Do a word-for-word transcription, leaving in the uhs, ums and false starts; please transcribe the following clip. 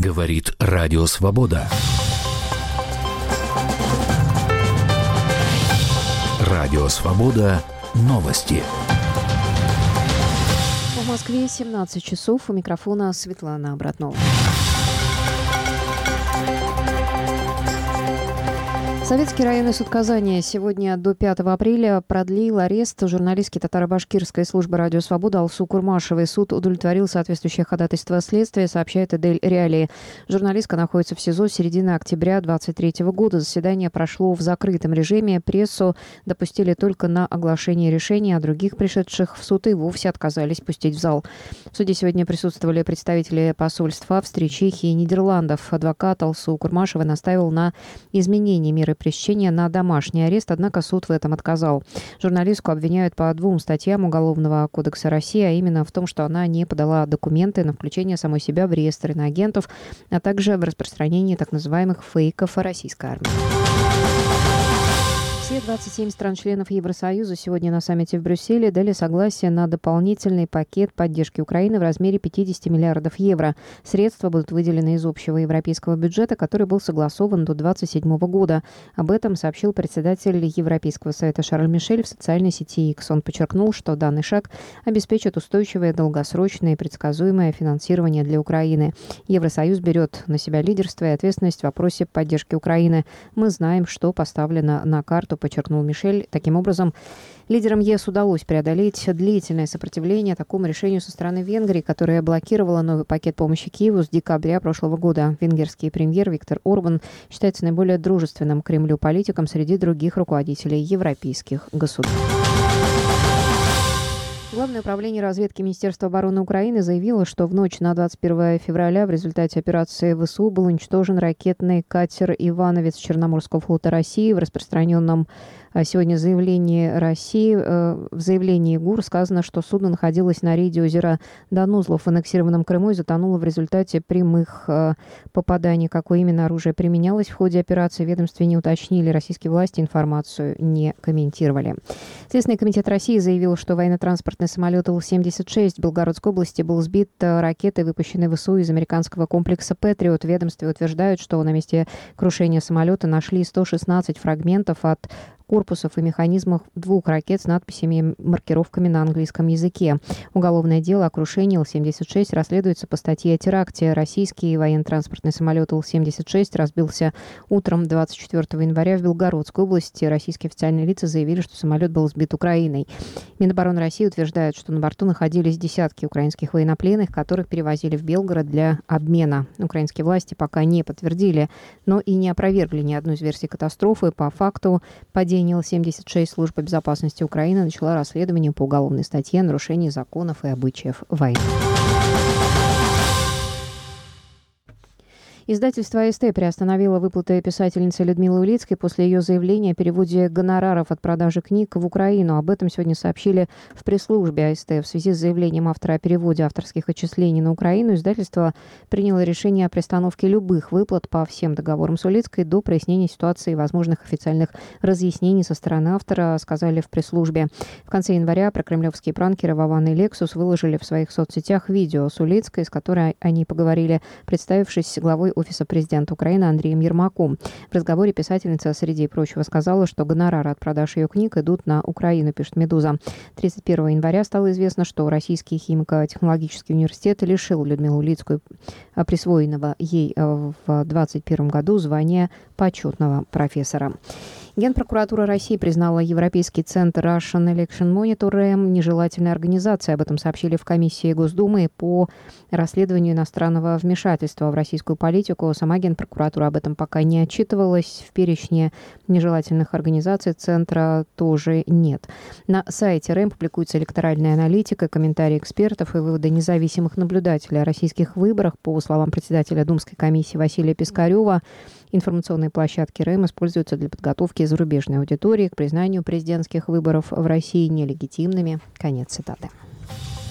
Говорит Радио Свобода. Радио Свобода. Новости. В Москве семнадцать часов. У микрофона Светлана Обратнова. Советский районный суд Казани сегодня до пятого апреля продлил арест журналистки татаро-башкирской службы «Радио Свобода» Алсу Курмашевой. Суд удовлетворил соответствующее ходатайство следствия, сообщает Эдель Реалии. Журналистка находится в СИЗО с середины октября две тысячи двадцать третьего года. Заседание прошло в закрытом режиме. Прессу допустили только на оглашение решения, а других пришедших в суд и вовсе отказались пустить в зал. В суде сегодня присутствовали представители посольств Австрии, Чехии и Нидерландов. Адвокат Алсу Курмашевой настаивал на изменении меры пресечения на домашний арест, однако суд в этом отказал. Журналистку обвиняют по двум статьям Уголовного кодекса России, а именно в том, что она не подала документы на включение самой себя в реестр иноагентов, а также в распространении так называемых фейков о российской армии. Все двадцать семь стран-членов Евросоюза сегодня на саммите в Брюсселе дали согласие на дополнительный пакет поддержки Украины в размере пятьдесят миллиардов евро. Средства будут выделены из общего европейского бюджета, который был согласован до две тысячи двадцать седьмого года. Об этом сообщил председатель Европейского совета Шарль Мишель в социальной сети X. Он подчеркнул, что данный шаг обеспечит устойчивое, долгосрочное и предсказуемое финансирование для Украины. Евросоюз берет на себя лидерство и ответственность в вопросе поддержки Украины. Мы знаем, что поставлено на карту, подчеркнул Мишель. Таким образом, лидерам ЕС удалось преодолеть длительное сопротивление такому решению со стороны Венгрии, которая блокировала новый пакет помощи Киеву с декабря прошлого года. Венгерский премьер Виктор Орбан считается наиболее дружественным к Кремлю политиком среди других руководителей европейских государств. Главное управление разведки Министерства обороны Украины заявило, что в ночь на двадцать первое февраля в результате операции ВСУ был уничтожен ракетный катер «Ивановец» Черноморского флота России. В распространенном сегодня заявлении России, в заявлении ГУР сказано, что судно находилось на рейде озера Данузлов в аннексированном Крыму и затонуло в результате прямых попаданий. Какое именно оружие применялось в ходе операции, в ведомстве не уточнили. Российские власти информацию не комментировали. Следственный комитет России заявил, что военно-транспортный самолет Ил семьдесят шесть в Белгородской области был сбит ракетой, выпущенной ВСУ из американского комплекса «Патриот». В ведомстве утверждают, что на месте крушения самолета нашли сто шестнадцать фрагментов от корпусов и механизмов двух ракет с надписями и маркировками на английском языке. Уголовное дело о крушении Ил семьдесят шесть расследуется по статье о теракте. Российский военно-транспортный самолет Ил семьдесят шесть разбился утром двадцать четвёртого января в Белгородской области. Российские официальные лица заявили, что самолет был сбит Украиной. Минобороны России утверждает, что на борту находились десятки украинских военнопленных, которых перевозили в Белгород для обмена. Украинские власти пока не подтвердили, но и не опровергли ни одну из версий катастрофы. По факту падения Ил семьдесят шесть служба безопасности Украины начала расследование по уголовной статье о нарушении законов и обычаев войны. Издательство АСТ приостановило выплаты писательницы Людмилы Улицкой после ее заявления о переводе гонораров от продажи книг в Украину. Об этом сегодня сообщили в пресс-службе АСТ. В связи с заявлением автора о переводе авторских отчислений на Украину издательство приняло решение о приостановке любых выплат по всем договорам с Улицкой до прояснения ситуации и возможных официальных разъяснений со стороны автора, сказали в пресс-службе. В конце января прокремлевские пранкеры Вован и Лексус выложили в своих соцсетях видео с Улицкой, с которой они поговорили, представившись главой Офиса президента Украины Андреем Ермаком. В разговоре писательница, среди прочего, сказала, что гонорары от продаж ее книг идут на Украину, пишет «Медуза». тридцать первого января стало известно, что Российский химико-технологический университет лишил Людмилу Улицкую присвоенного ей в двадцать первом году звания почетного профессора. Генпрокуратура России признала Европейский центр Russian Election Monitor РЭМ нежелательной организацией. Об этом сообщили в комиссии Госдумы по расследованию иностранного вмешательства в российскую политику. Сама Генпрокуратура об этом пока не отчитывалась. В перечне нежелательных организаций центра тоже нет. На сайте РЭМ публикуется электоральная аналитика, комментарии экспертов и выводы независимых наблюдателей о российских выборах. По словам председателя Думской комиссии Василия Пискарева, информационные площадки РЭМ используются для подготовки зарубежной аудитории к признанию президентских выборов в России нелегитимными. Конец цитаты.